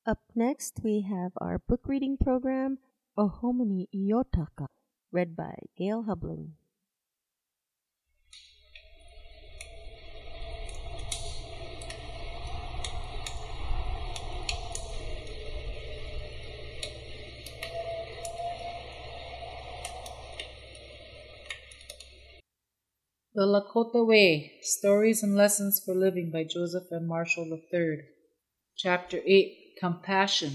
Up next, we have our book reading program, Ohomini Iyotaka, read by Gail Hubling. The Lakota Way, Stories and Lessons for Living by Joseph M. Marshall III. Chapter 8, Compassion.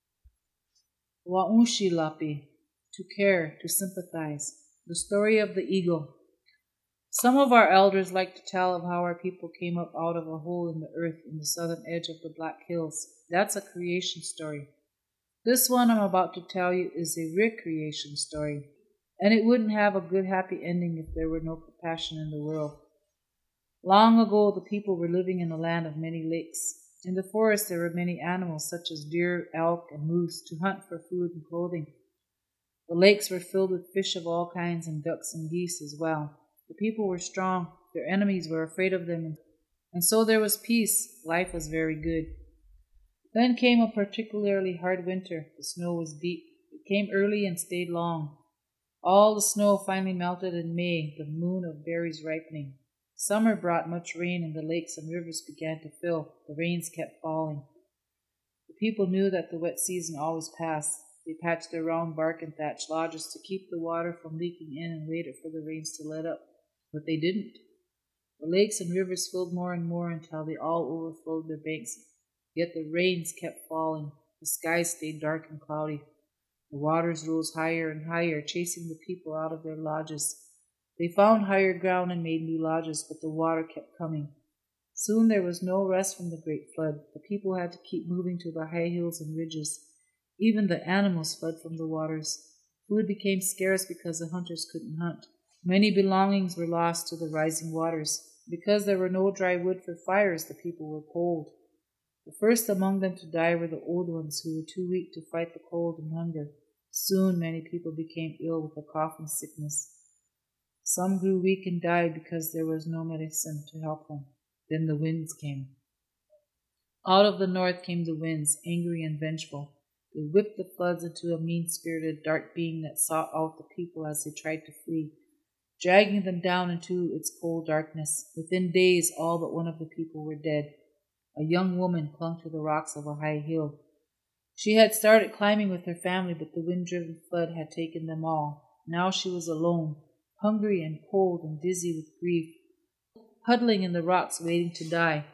Wa'unshilapi, to care, to sympathize. The Story of the Eagle. Some of our elders like to tell of how our people came up out of a hole in the earth in the southern edge of the Black Hills. That's a creation story. This one I'm about to tell you is a recreation story. And it wouldn't have a good happy ending if there were no compassion in the world. Long ago, the people were living in a land of many lakes. In the forest, there were many animals, such as deer, elk, and moose, to hunt for food and clothing. The lakes were filled with fish of all kinds and ducks and geese as well. The people were strong. Their enemies were afraid of them, and so there was peace. Life was very good. Then came a particularly hard winter. The snow was deep. It came early and stayed long. All the snow finally melted in May, the moon of berries ripening. Summer brought much rain, and the lakes and rivers began to fill. The rains kept falling. The people knew that the wet season always passed. They patched their round bark and thatched lodges to keep the water from leaking in and waited for the rains to let up. But they didn't. The lakes and rivers filled more and more until they all overflowed their banks. Yet the rains kept falling. The skies stayed dark and cloudy. The waters rose higher and higher, chasing the people out of their lodges. They found higher ground and made new lodges, but the water kept coming. Soon there was no rest from the great flood. The people had to keep moving to the high hills and ridges. Even the animals fled from the waters. Food became scarce because the hunters couldn't hunt. Many belongings were lost to the rising waters. Because there were no dry wood for fires, the people were cold. The first among them to die were the old ones, who were too weak to fight the cold and hunger. Soon many people became ill with a cough and sickness. Some grew weak and died because there was no medicine to help them. Then the winds came. Out of the north came the winds, angry and vengeful. They whipped the floods into a mean-spirited, dark being that sought out the people as they tried to flee, dragging them down into its cold darkness. Within days, all but one of the people were dead. A young woman clung to the rocks of a high hill. She had started climbing with her family, but the wind-driven flood had taken them all. Now she was alone, hungry and cold and dizzy with grief, huddling in the rocks waiting to die.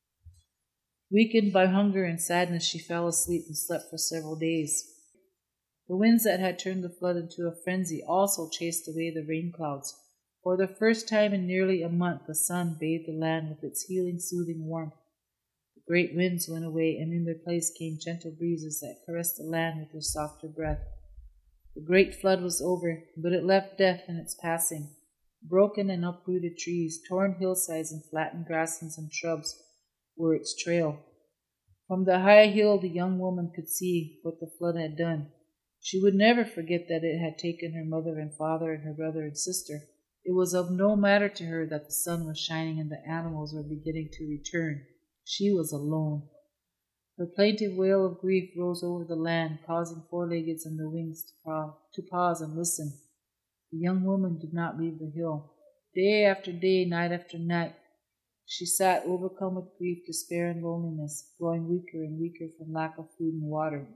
Weakened by hunger and sadness, she fell asleep and slept for several days. The winds that had turned the flood into a frenzy also chased away the rain clouds. For the first time in nearly a month, the sun bathed the land with its healing, soothing warmth. The great winds went away, and in their place came gentle breezes that caressed the land with their softer breath. The great flood was over, but it left death in its passing. Broken and uprooted trees, torn hillsides, and flattened grasslands and shrubs were its trail. From the high hill the young woman could see what the flood had done. She would never forget that it had taken her mother and father and her brother and sister. It was of no matter to her that the sun was shining and the animals were beginning to return. She was alone. Her plaintive wail of grief rose over the land, causing four-leggeds and the wings to pause and listen. The young woman did not leave the hill. Day after day, night after night, she sat overcome with grief, despair, and loneliness, growing weaker and weaker from lack of food and water.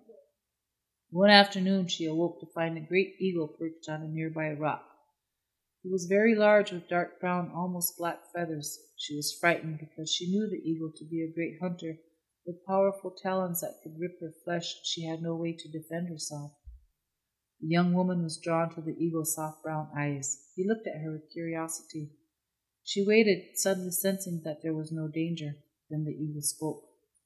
One afternoon she awoke to find a great eagle perched on a nearby rock. He was very large, with dark brown, almost black feathers. She was frightened because she knew the eagle to be a great hunter with powerful talons that could rip her flesh, and she had no way to defend herself. The young woman was drawn to the eagle's soft brown eyes. He looked at her with curiosity. She waited, suddenly sensing that there was no danger. Then the eagle spoke.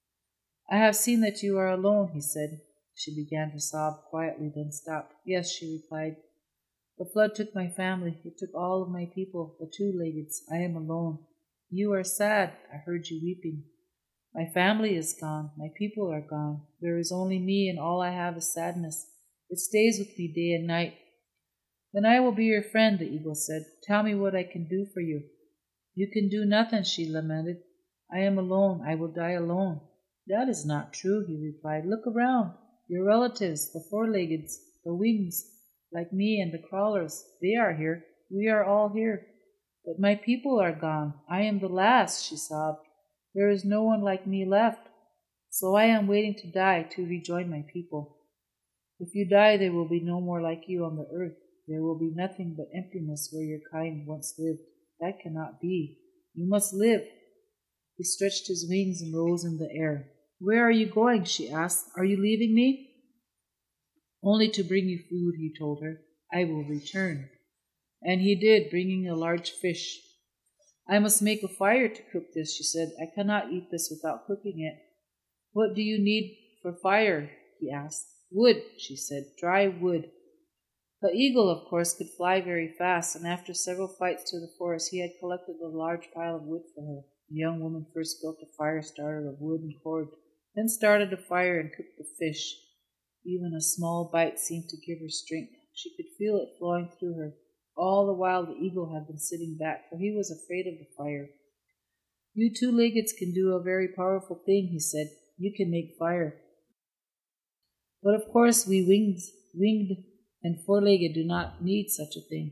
"I have seen that you are alone," he said. She began to sob quietly, then stopped. "Yes," she replied. "The flood took my family. It took all of my people, the two-leggeds. I am alone." "You are sad. I heard you weeping." "My family is gone. My people are gone. There is only me, and all I have is sadness. It stays with me day and night." "Then I will be your friend," the eagle said. "Tell me what I can do for you." "You can do nothing," she lamented. "I am alone. I will die alone." That is not true, he replied. Look around. Your relatives, the four-leggeds, the wings, like me and the crawlers, they are here. We are all here. But my people are gone. I am the last, she sobbed. There is no one like me left. So I am waiting to die to rejoin my people. If you die, there will be no more like you on the earth. There will be nothing but emptiness where your kind once lived. That cannot be. You must live. He stretched his wings and rose in the air. Where are you going? She asked. Are you leaving me? Only to bring you food, he told her. I will return. And he did, bringing a large fish. I must make a fire to cook this, she said. I cannot eat this without cooking it. What do you need for fire? He asked. Wood, she said. Dry wood. The eagle, of course, could fly very fast, and after several flights to the forest, he had collected a large pile of wood for her. The young woman first built a fire starter of wood and cord, then started a fire and cooked the fish. Even a small bite seemed to give her strength. She could feel it flowing through her. All the while the eagle had been sitting back, for he was afraid of the fire. You two-leggeds can do a very powerful thing, he said. You can make fire. But of course we winged and four-legged do not need such a thing.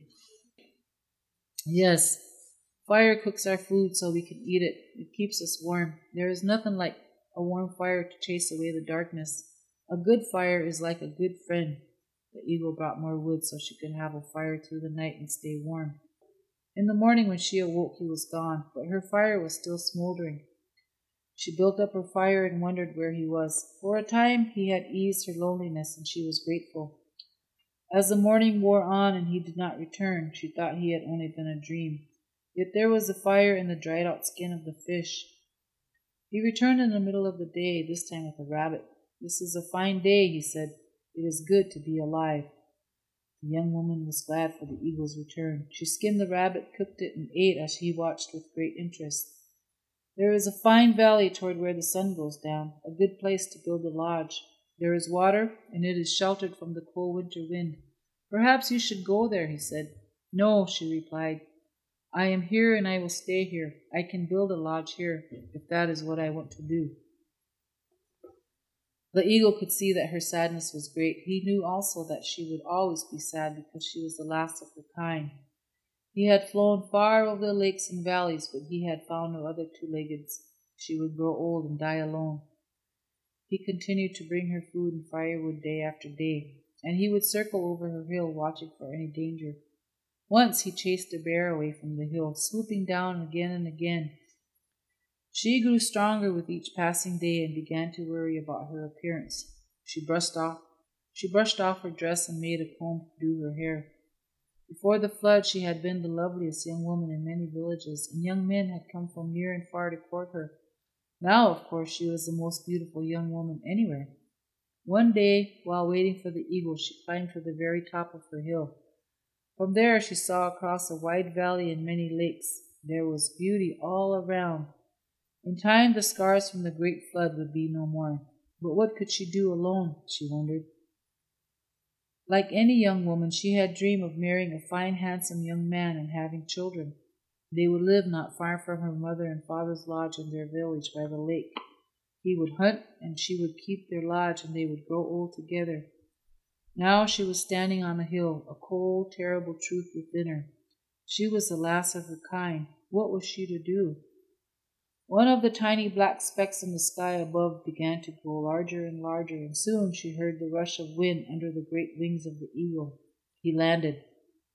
Yes, fire cooks our food so we can eat it. It keeps us warm. There is nothing like a warm fire to chase away the darkness. A good fire is like a good friend. The eagle brought more wood so she could have a fire through the night and stay warm. In the morning when she awoke, he was gone, but her fire was still smoldering. She built up her fire and wondered where he was. For a time he had eased her loneliness, and she was grateful. As the morning wore on and he did not return, she thought he had only been a dream. Yet there was a fire in the dried-out skin of the fish. He returned in the middle of the day, this time with a rabbit. This is a fine day, he said. It is good to be alive. The young woman was glad for the eagle's return. She skinned the rabbit, cooked it, and ate as he watched with great interest. There is a fine valley toward where the sun goes down, a good place to build a lodge. There is water, and it is sheltered from the cold winter wind. Perhaps you should go there, he said. No, she replied. I am here and I will stay here. I can build a lodge here, if that is what I want to do. The eagle could see that her sadness was great. He knew also that she would always be sad because she was the last of her kind. He had flown far over the lakes and valleys, but he had found no other two-leggeds. She would grow old and die alone. He continued to bring her food and firewood day after day, and he would circle over her hill watching for any danger. Once he chased a bear away from the hill, swooping down again and again. She grew stronger with each passing day and began to worry about her appearance. She brushed off her dress and made a comb to do her hair. Before the flood she had been the loveliest young woman in many villages, and young men had come from near and far to court her. Now, of course, she was the most beautiful young woman anywhere. One day, while waiting for the eagle, she climbed to the very top of her hill. From there she saw across a wide valley and many lakes. There was beauty all around. In time the scars from the great flood would be no more. But what could she do alone, she wondered. Like any young woman, she had dreamed of marrying a fine, handsome young man and having children. They would live not far from her mother and father's lodge in their village by the lake. He would hunt, and she would keep their lodge, and they would grow old together. Now she was standing on a hill, a cold, terrible truth within her. She was the last of her kind. What was she to do? One of the tiny black specks in the sky above began to grow larger and larger, and soon she heard the rush of wind under the great wings of the eagle. He landed.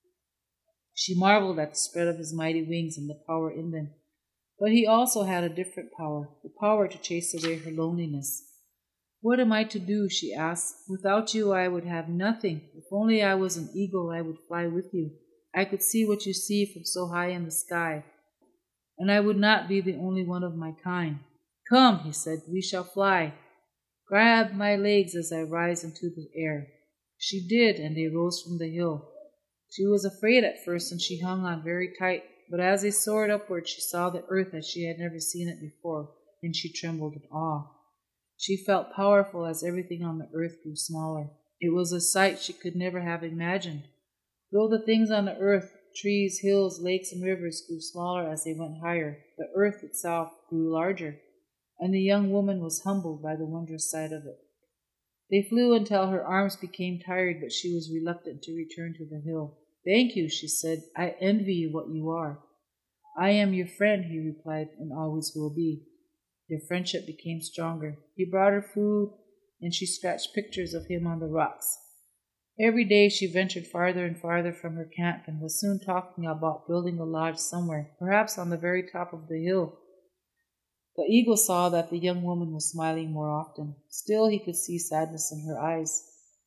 She marveled at the spread of his mighty wings and the power in them. But he also had a different power, the power to chase away her loneliness. What am I to do? She asked. Without you I would have nothing. If only I was an eagle, I would fly with you. I could see what you see from so high in the sky, and I would not be the only one of my kind. Come, he said, we shall fly. Grab my legs as I rise into the air. She did, and they rose from the hill. She was afraid at first, and she hung on very tight, but as they soared upward, she saw the earth as she had never seen it before, and she trembled in awe. She felt powerful as everything on the earth grew smaller. It was a sight she could never have imagined. Though the things on the earth, trees, hills, lakes, and rivers grew smaller as they went higher, the earth itself grew larger. and the young woman was humbled by the wondrous sight of it. They flew until her arms became tired, but she was reluctant to return to the hill. "Thank you," she said. "I envy you what you are." "I am your friend," he replied, "and always will be." Their friendship became stronger. He brought her food, and she scratched pictures of him on the rocks. Every day she ventured farther and farther from her camp and was soon talking about building a lodge somewhere, perhaps on the very top of the hill. The eagle saw that the young woman was smiling more often. Still he could see sadness in her eyes.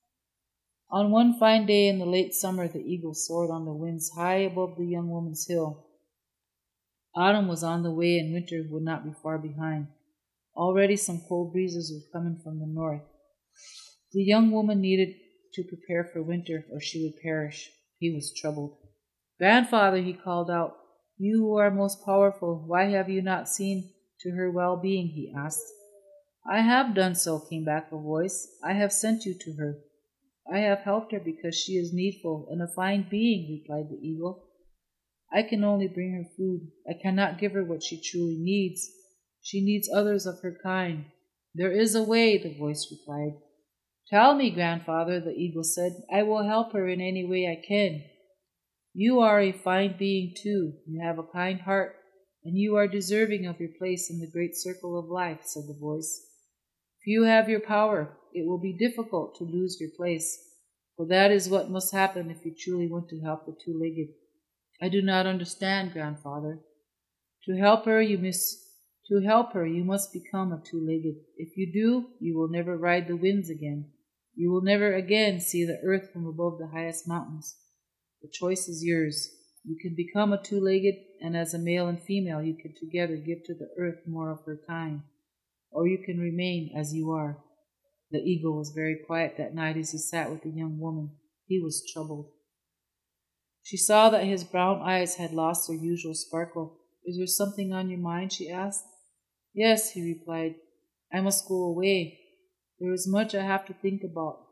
On one fine day in the late summer, the eagle soared on the winds high above the young woman's hill. Autumn was on the way and winter would not be far behind. Already some cold breezes were coming from the north. The young woman needed to prepare for winter or she would perish. He was troubled. "Grandfather," he called out, "you who are most powerful, why have you not seen to her well-being?" he asked. "I have done so," came back a voice. "I have sent you to her. I have helped her because she is needful and a fine being," replied the eagle. "I can only bring her food. I cannot give her what she truly needs. She needs others of her kind." "There is a way," the voice replied. "Tell me, grandfather," the eagle said. "I will help her in any way I can." "You are a fine being too. You have a kind heart, and you are deserving of your place in the great circle of life," said the voice. "If you have your power, it will be difficult to lose your place, for that is what must happen if you truly want to help the two-legged." "I do not understand, grandfather." To help her, you must become a two-legged. If you do, you will never ride the winds again. You will never again see the earth from above the highest mountains. The choice is yours. You can become a two-legged, and as a male and female you can together give to the earth more of her kind, or you can remain as you are. The eagle was very quiet that night as he sat with the young woman. He was troubled. She saw that his brown eyes had lost their usual sparkle. "Is there something on your mind?" she asked. "Yes," he replied. "I must go away. There is much I have to think about."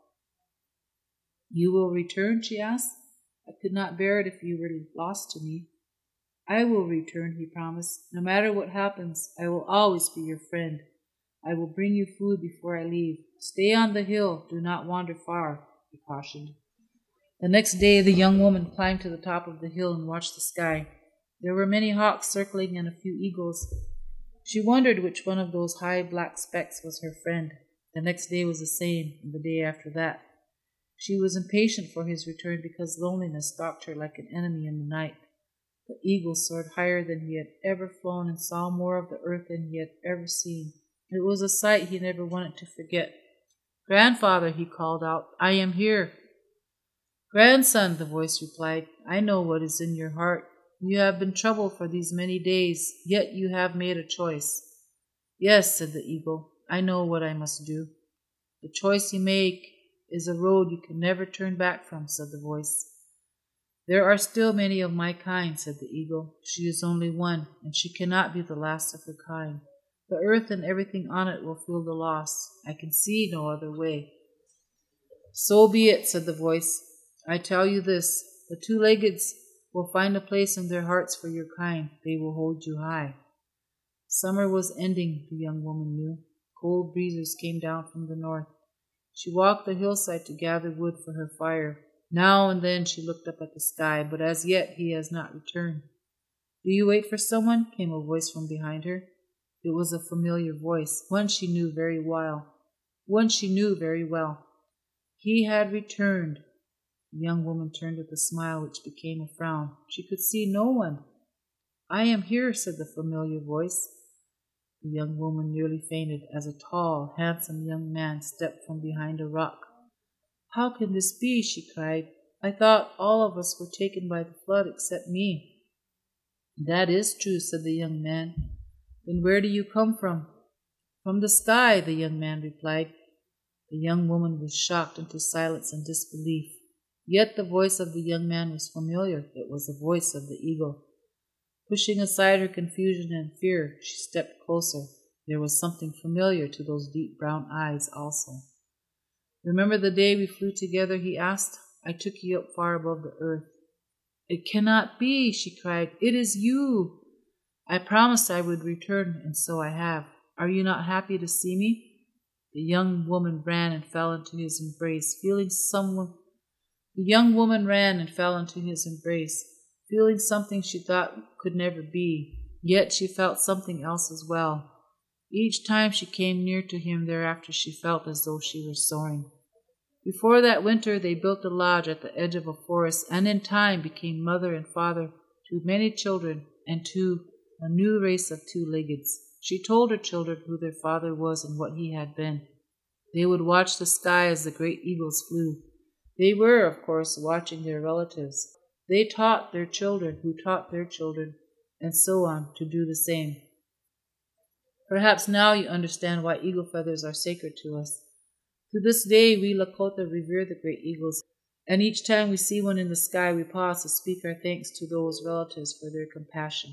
"You will return?" she asked. "I could not bear it if you were lost to me." "I will return," he promised. "No matter what happens, I will always be your friend. I will bring you food before I leave. Stay on the hill. Do not wander far," he cautioned. The next day the young woman climbed to the top of the hill and watched the sky. There were many hawks circling and a few eagles. She wondered which one of those high black specks was her friend. The next day was the same, and the day after that. She was impatient for his return because loneliness stalked her like an enemy in the night. The eagle soared higher than he had ever flown and saw more of the earth than he had ever seen. It was a sight he never wanted to forget. "Grandfather," he called out, "I am here." "Grandson," the voice replied, "I know what is in your heart. You have been troubled for these many days, yet you have made a choice." "Yes," said the eagle, "I know what I must do." "The choice you make is a road you can never turn back from," said the voice. "There are still many of my kind," said the eagle. "She is only one, and she cannot be the last of her kind. The earth and everything on it will feel the loss. I can see no other way." "So be it," said the voice. "I tell you this, the two-leggeds will find a place in their hearts for your kind. They will hold you high." Summer was ending, the young woman knew. Cold breezes came down from the north. She walked the hillside to gather wood for her fire. Now and then she looked up at the sky, but as yet he has not returned. "Do you wait for someone?" came a voice from behind her. It was a familiar voice, one she knew very well. He had returned. The young woman turned with a smile which became a frown. She could see no one. "I am here," said the familiar voice. The young woman nearly fainted as a tall, handsome young man stepped from behind a rock. "How can this be?" she cried. "I thought all of us were taken by the flood except me." "That is true," said the young man. "Then where do you come from?" "From the sky," the young man replied. The young woman was shocked into silence and disbelief. Yet the voice of the young man was familiar. It was the voice of the eagle. Pushing aside her confusion and fear, she stepped closer. There was something familiar to those deep brown eyes also. "Remember the day we flew together?" he asked. "I took you up far above the earth." "It cannot be," she cried. "It is you." "I promised I would return, and so I have. Are you not happy to see me?" The young woman ran and fell into his embrace, feeling something she thought could never be, yet she felt something else as well. Each time she came near to him thereafter she felt as though she were soaring. Before that winter they built a lodge at the edge of a forest, and in time became mother and father to many children and to a new race of two-leggeds. She told her children who their father was and what he had been. They would watch the sky as the great eagles flew. They were, of course, watching their relatives. They taught their children who taught their children, and so on, to do the same. Perhaps now you understand why eagle feathers are sacred to us. To this day, we Lakota revere the great eagles, and each time we see one in the sky, we pause to speak our thanks to those relatives for their compassion.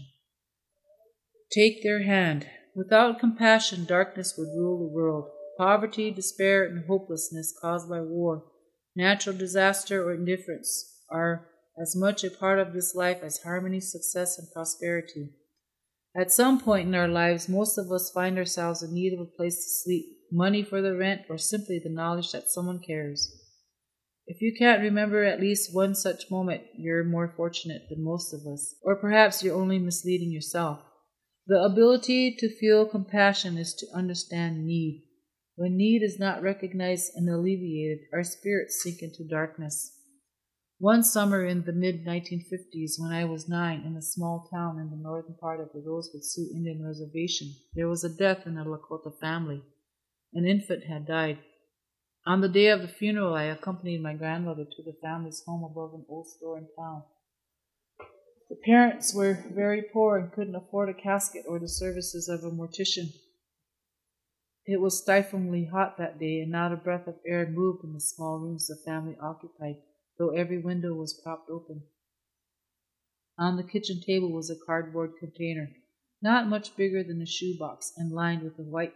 Take their hand. Without compassion, darkness would rule the world. Poverty, despair, and hopelessness caused by war, natural disaster, or indifference are as much a part of this life as harmony, success, and prosperity. At some point in our lives, most of us find ourselves in need of a place to sleep, money for the rent, or simply the knowledge that someone cares. If you can't remember at least one such moment, you're more fortunate than most of us, or perhaps you're only misleading yourself. The ability to feel compassion is to understand need. When need is not recognized and alleviated, our spirits sink into darkness. One summer in the mid-1950s, when I was 9, in a small town in the northern part of the Rosewood Sioux Indian Reservation, there was a death in a Lakota family. An infant had died. On the day of the funeral, I accompanied my grandmother to the family's home above an old store in town. The parents were very poor and couldn't afford a casket or the services of a mortician. It was stiflingly hot that day, and not a breath of air moved in the small rooms the family occupied, though every window was propped open. On the kitchen table was a cardboard container, not much bigger than a shoebox, and lined with white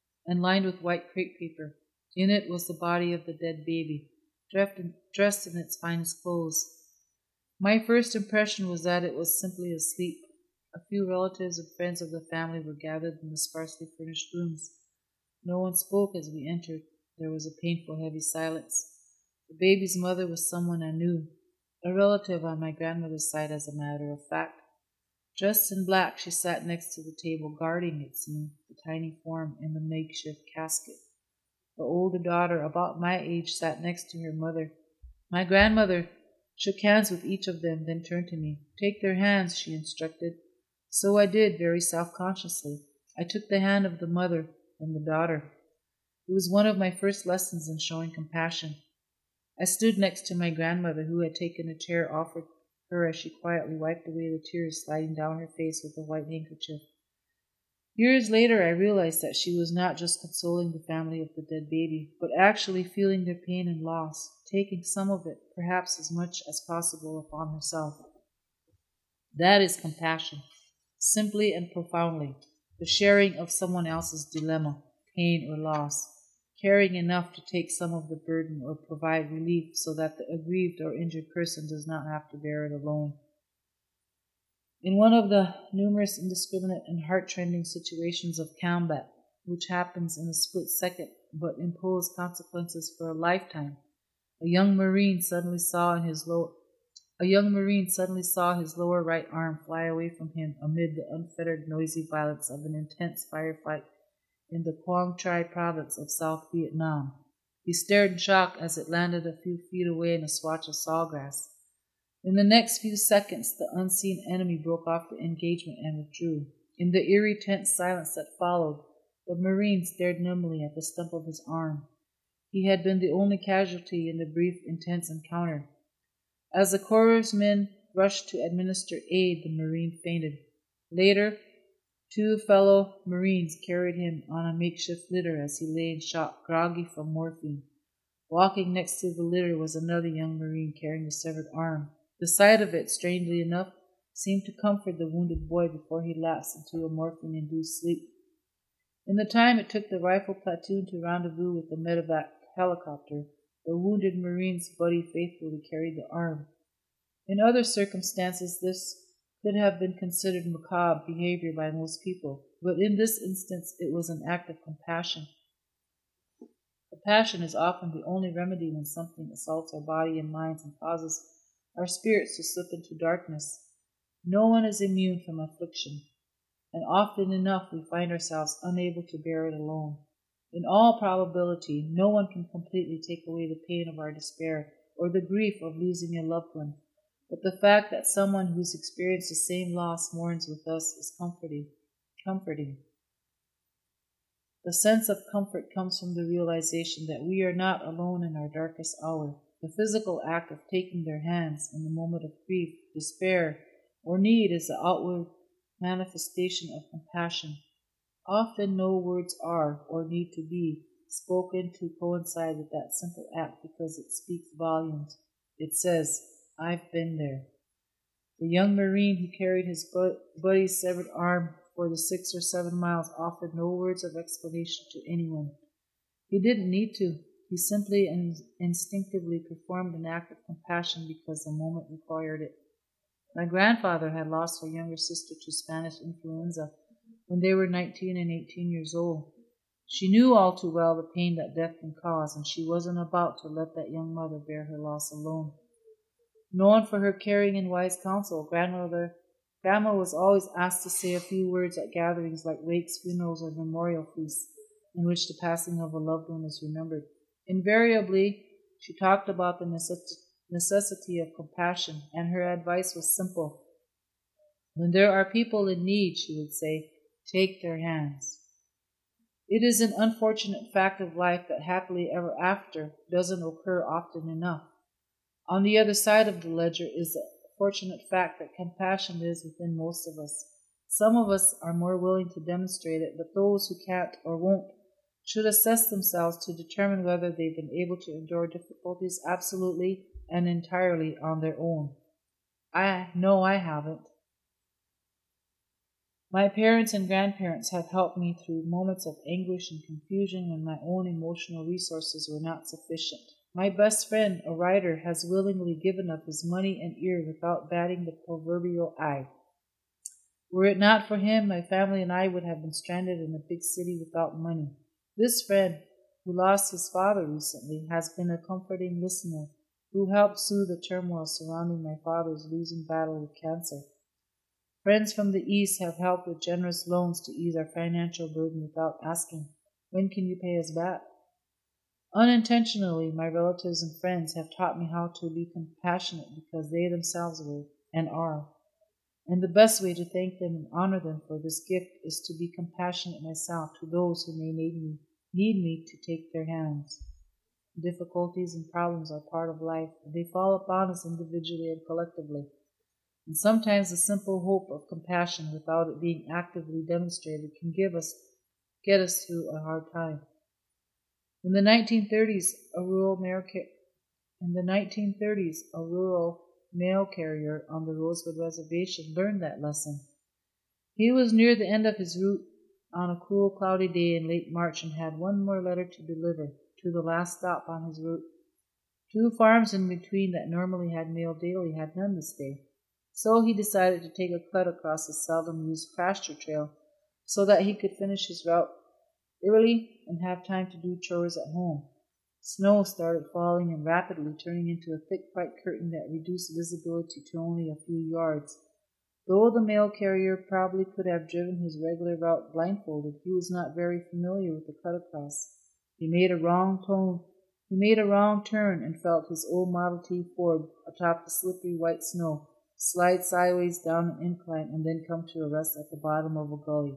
crepe paper. In it was the body of the dead baby, dressed in its finest clothes. My first impression was that it was simply asleep. A few relatives and friends of the family were gathered in the sparsely furnished rooms. No one spoke as we entered. There was a painful, heavy silence. The baby's mother was someone I knew, a relative on my grandmother's side, as a matter of fact. Dressed in black, she sat next to the table, guarding, it seemed, the tiny form in the makeshift casket. The older daughter, about my age, sat next to her mother. My grandmother shook hands with each of them, then turned to me. "Take their hands," she instructed. So I did, very self-consciously. I took the hand of the mother and the daughter. It was one of my first lessons in showing compassion. I stood next to my grandmother, who had taken a chair offered her as she quietly wiped away the tears sliding down her face with a white handkerchief. Years later, I realized that she was not just consoling the family of the dead baby, but actually feeling their pain and loss, taking some of it, perhaps as much as possible, upon herself. That is compassion, simply and profoundly, the sharing of someone else's dilemma, pain, or loss, caring enough to take some of the burden or provide relief so that the aggrieved or injured person does not have to bear it alone. In one of the numerous indiscriminate and heart-rending situations of combat, which happens in a split second but impose consequences for a lifetime, a young Marine suddenly saw his lower right arm fly away from him amid the unfettered noisy violence of an intense firefight in the Quang Tri province of South Vietnam. He stared in shock as it landed a few feet away in a swatch of sawgrass. In the next few seconds, the unseen enemy broke off the engagement and withdrew. In the eerie, tense silence that followed, the Marine stared numbly at the stump of his arm. He had been the only casualty in the brief, intense encounter. As the Corps' men rushed to administer aid, the Marine fainted. Later, 2 fellow Marines carried him on a makeshift litter as he lay in shock, groggy from morphine. Walking next to the litter was another young Marine carrying a severed arm. The sight of it, strangely enough, seemed to comfort the wounded boy before he lapsed into a morphine-induced sleep. In the time it took the rifle platoon to rendezvous with the medevac helicopter, the wounded Marine's buddy faithfully carried the arm. In other circumstances, this could have been considered macabre behavior by most people, but in this instance it was an act of compassion. Compassion is often the only remedy when something assaults our body and minds and causes our spirits to slip into darkness. No one is immune from affliction, and often enough we find ourselves unable to bear it alone. In all probability, no one can completely take away the pain of our despair or the grief of losing a loved one, but the fact that someone who's experienced the same loss mourns with us is comforting. The sense of comfort comes from the realization that we are not alone in our darkest hour. The physical act of taking their hands in the moment of grief, despair, or need is the outward manifestation of compassion. Often no words are, or need to be, spoken to coincide with that simple act because it speaks volumes. It says, "I've been there." The young Marine who carried his buddy's severed arm for the 6 or 7 miles offered no words of explanation to anyone. He didn't need to. He simply and instinctively performed an act of compassion because the moment required it. My grandfather had lost her younger sister to Spanish influenza when they were 19 and 18 years old. She knew all too well the pain that death can cause, and she wasn't about to let that young mother bear her loss alone. Known for her caring and wise counsel, Grandma was always asked to say a few words at gatherings like wakes, funerals, or memorial feasts in which the passing of a loved one is remembered. Invariably, she talked about the necessity of compassion, and her advice was simple. When there are people in need, she would say, take their hands. It is an unfortunate fact of life that happily ever after doesn't occur often enough. On the other side of the ledger is the fortunate fact that compassion is within most of us. Some of us are more willing to demonstrate it, but those who can't or won't should assess themselves to determine whether they've been able to endure difficulties absolutely and entirely on their own. I know I haven't. My parents and grandparents have helped me through moments of anguish and confusion when my own emotional resources were not sufficient. My best friend, a writer, has willingly given up his money and ear without batting the proverbial eye. Were it not for him, my family and I would have been stranded in a big city without money. This friend, who lost his father recently, has been a comforting listener who helped soothe the turmoil surrounding my father's losing battle with cancer. Friends from the East have helped with generous loans to ease our financial burden without asking, "When can you pay us back?" Unintentionally, my relatives and friends have taught me how to be compassionate because they themselves were and are. And the best way to thank them and honor them for this gift is to be compassionate myself to those who may need me to take their hands. Difficulties and problems are part of life, and they fall upon us individually and collectively. And sometimes the simple hope of compassion, without it being actively demonstrated, can get us through a hard time. In the 1930s, a rural mail carrier on the Rosewood Reservation learned that lesson. He was near the end of his route on a cool, cloudy day in late March and had one more letter to deliver to the last stop on his route. 2 farms in between that normally had mail daily had none this day. So he decided to take a cut across the seldom used pasture trail so that he could finish his route early and have time to do chores at home. Snow started falling and rapidly turning into a thick white curtain that reduced visibility to only a few yards. Though the mail carrier probably could have driven his regular route blindfolded, he was not very familiar with the cut across. He made a wrong turn and felt his old Model T Ford atop the slippery white snow slide sideways down an incline and then come to a rest at the bottom of a gully.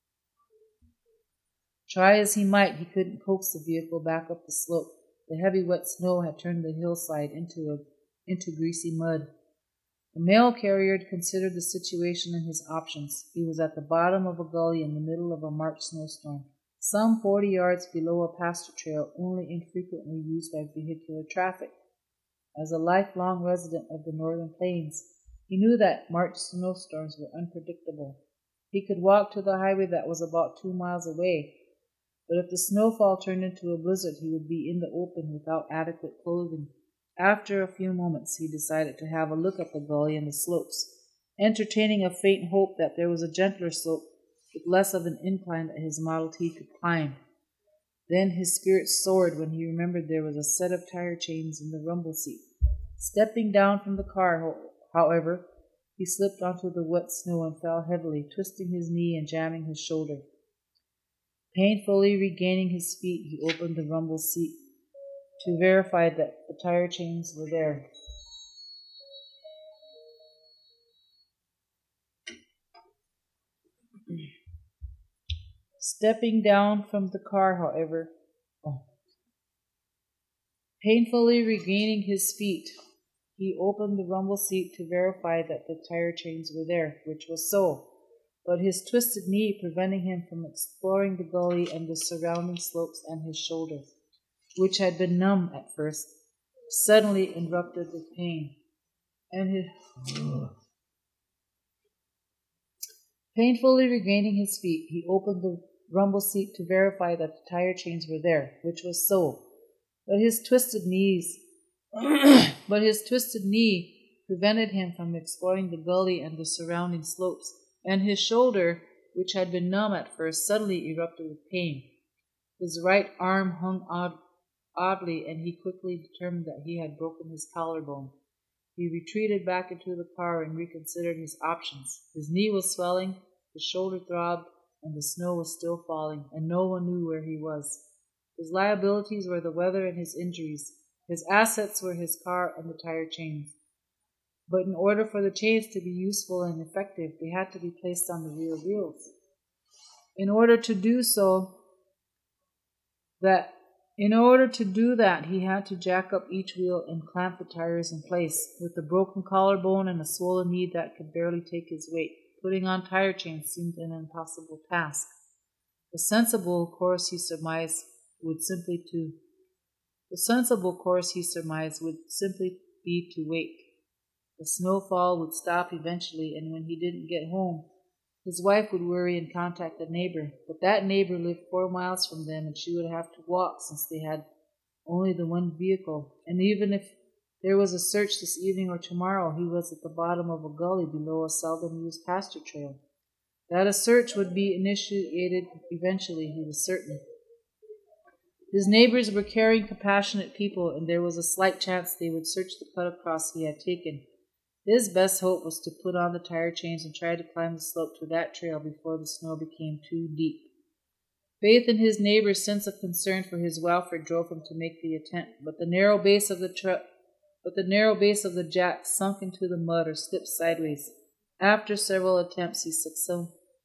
Try as he might, he couldn't coax the vehicle back up the slope. The heavy wet snow had turned the hillside into greasy mud. The mail carrier had considered the situation and his options. He was at the bottom of a gully in the middle of a March snowstorm, some 40 yards below a pasture trail only infrequently used by vehicular traffic. As a lifelong resident of the northern plains, he knew that March snowstorms were unpredictable. He could walk to the highway that was about 2 miles away, but if the snowfall turned into a blizzard, he would be in the open without adequate clothing. After a few moments, he decided to have a look at the gully and the slopes, entertaining a faint hope that there was a gentler slope with less of an incline that his Model T could climb. Then his spirits soared when he remembered there was a set of tire chains in the rumble seat. Stepping down from the car, however, he slipped onto the wet snow and fell heavily, twisting his knee and jamming his shoulder. Painfully regaining his feet, he opened the rumble seat to verify that the tire chains were there. Stepping down from the car, however, painfully regaining his feet, he opened the rumble seat to verify that the tire chains were there, which was so, but his twisted knee preventing him from exploring the gully and the surrounding slopes, and his shoulder, which had been numb at first, suddenly erupted with pain, Painfully regaining his feet, he opened the rumble seat to verify that the tire chains were there, which was so, but his twisted knee prevented him from exploring the gully and the surrounding slopes, and his shoulder, which had been numb at first, suddenly erupted with pain. His right arm hung oddly, and he quickly determined that he had broken his collarbone. He retreated back into the car and reconsidered his options. His knee was swelling, his shoulder throbbed, and the snow was still falling, and no one knew where he was. His liabilities were the weather and his injuries. His assets were his car and the tire chains. But in order for the chains to be useful and effective, they had to be placed on the rear wheels. In order to do that, he had to jack up each wheel and clamp the tires in place. With a broken collarbone and a swollen knee that could barely take his weight, putting on tire chains seemed an impossible task. The sensible course, he surmised, would simply be to wait. The snowfall would stop eventually, and when he didn't get home, his wife would worry and contact a neighbor, but that neighbor lived 4 miles from them, and she would have to walk since they had only the one vehicle. And even if there was a search this evening or tomorrow, he was at the bottom of a gully below a seldom used pasture trail. That a search would be initiated eventually, he was certain. His neighbors were caring, compassionate people, and there was a slight chance they would search the cut across he had taken. His best hope was to put on the tire chains and try to climb the slope to that trail before the snow became too deep. Faith in his neighbor's sense of concern for his welfare drove him to make the attempt, but the narrow base of the jack sunk into the mud or slipped sideways. After several attempts, he succumbed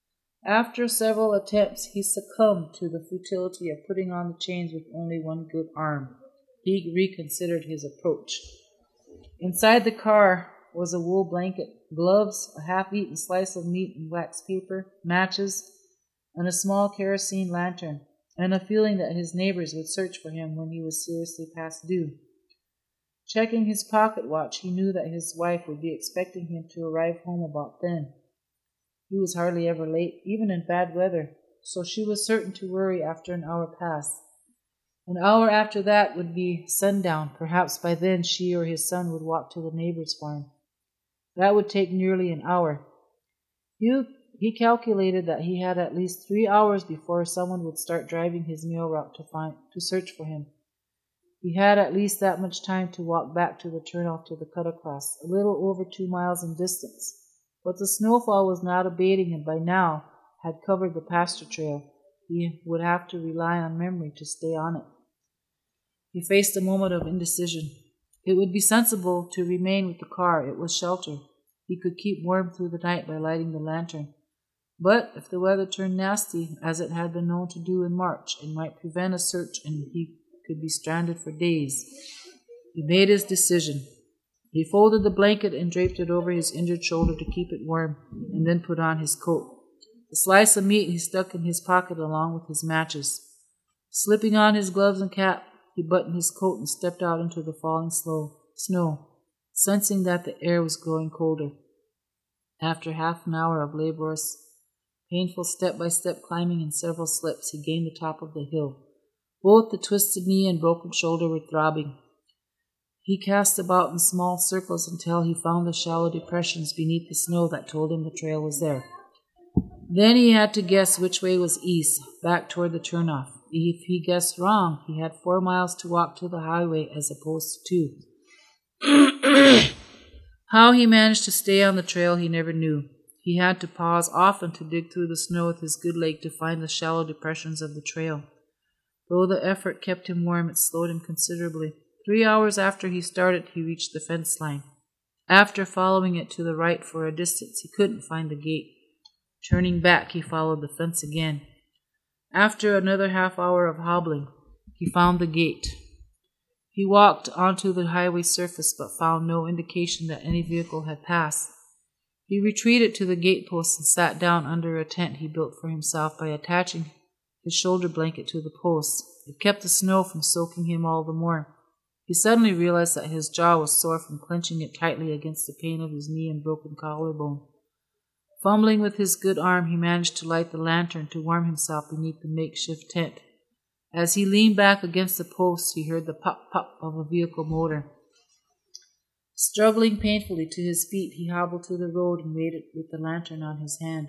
to the futility of putting on the chains with only one good arm. He reconsidered his approach. Inside the car was a wool blanket, gloves, a half-eaten slice of meat and wax paper, matches, and a small kerosene lantern, and a feeling that his neighbors would search for him when he was seriously past due. Checking his pocket watch, he knew that his wife would be expecting him to arrive home about then. He was hardly ever late, even in bad weather, so she was certain to worry after an hour passed. An hour after that would be sundown. Perhaps by then she or his son would walk to the neighbor's farm. That would take nearly an hour. He calculated that he had at least 3 hours before someone would start driving his mail route to search for him. He had at least that much time to walk back to the turnoff to the cut across, a little over 2 miles in distance. But the snowfall was not abating, and by now had covered the pasture trail. He would have to rely on memory to stay on it. He faced a moment of indecision. It would be sensible to remain with the car. It was shelter. He could keep warm through the night by lighting the lantern. But if the weather turned nasty, as it had been known to do in March, it might prevent a search and he could be stranded for days. He made his decision. He folded the blanket and draped it over his injured shoulder to keep it warm, and then put on his coat. The slice of meat he stuck in his pocket along with his matches. Slipping on his gloves and cap, he buttoned his coat and stepped out into the falling snow, sensing that the air was growing colder. After half an hour of laborious, painful step-by-step climbing and several slips, he gained the top of the hill. Both the twisted knee and broken shoulder were throbbing. He cast about in small circles until he found the shallow depressions beneath the snow that told him the trail was there. Then he had to guess which way was east, back toward the turnoff. If he guessed wrong, he had 4 miles to walk to the highway as opposed to 2. How he managed to stay on the trail he never knew. He had to pause often to dig through the snow with his good leg to find the shallow depressions of the trail. Though the effort kept him warm, it slowed him considerably. 3 hours after he started, he reached the fence line. After following it to the right for a distance, he couldn't find the gate. Turning back, he followed the fence again. After another half hour of hobbling, he found the gate. He walked onto the highway surface but found no indication that any vehicle had passed. He retreated to the gatepost and sat down under a tent he built for himself by attaching his shoulder blanket to the post. It kept the snow from soaking him all the more. He suddenly realized that his jaw was sore from clenching it tightly against the pain of his knee and broken collarbone. Fumbling with his good arm, he managed to light the lantern to warm himself beneath the makeshift tent. As he leaned back against the post, he heard the pop-pop of a vehicle motor. Struggling painfully to his feet, he hobbled to the road and waited with the lantern on his hand.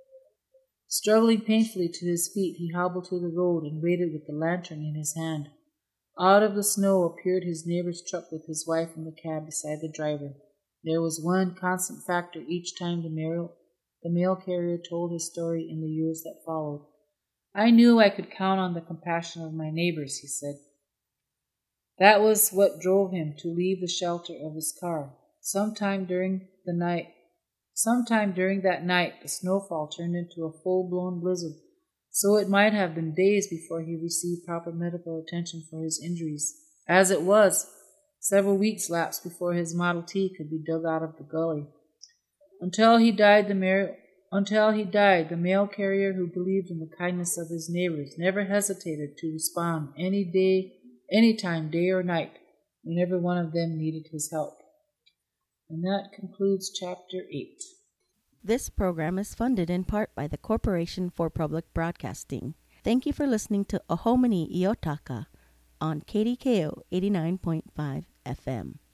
in his hand. Out of the snow appeared his neighbor's truck with his wife in the cab beside the driver. There was one constant factor each time the mail carrier told his story in the years that followed. I knew I could count on the compassion of my neighbors, he said. That was what drove him to leave the shelter of his car. Sometime during that night, the snowfall turned into a full-blown blizzard, so it might have been days before he received proper medical attention for his injuries. As it was, several weeks lapsed before his Model T could be dug out of the gully. Until he died, the mail carrier who believed in the kindness of his neighbors never hesitated to respond any time, day or night, whenever one of them needed his help. And that concludes Chapter 8. This program is funded in part by the Corporation for Public Broadcasting. Thank you for listening to Ohomini Iotaka on KDKO 89.5 FM.